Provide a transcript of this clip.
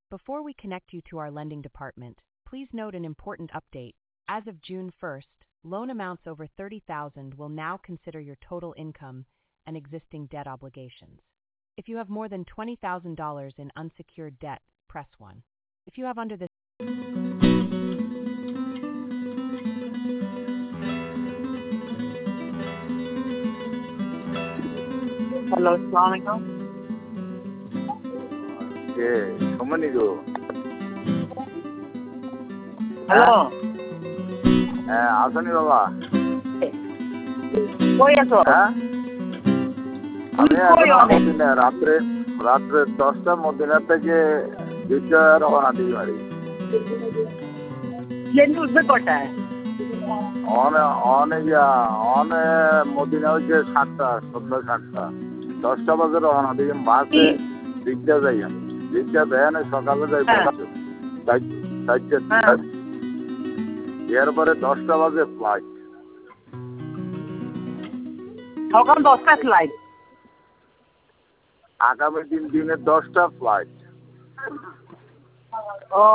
Before we connect you to our lending department, please note an important update. As of June 1st, loan amounts over $30,000 will now consider your total income and existing debt obligations. If you have more than $20,000 in unsecured debt, press 1. If you have under this hello, আসসালামু আলাইকুম। কে সুমনি গো? Hello, হ্যাঁ আসনি বাবা? কই আছো? হ্যাঁ আমি কই এখন অনেক? মদিনা রাত্রে 10টা মদিনা থেকে 2টা রওনা দিই বাড়ি। প্লেন উঠবে কটায়? অনে মদিনা হচ্ছে 7টা, সন্ধ্যা 7টা। 10টা বাজে রওনা দিই, বাসে রিক্সা যাই আমি। রিক্সা ভ্যানে সকালে যাই এরপরে 10টা বাজে ফ্লাইট। সকাল 10টায় ফ্লাইট। আগামী দিনে 10টা ফ্লাইট। ও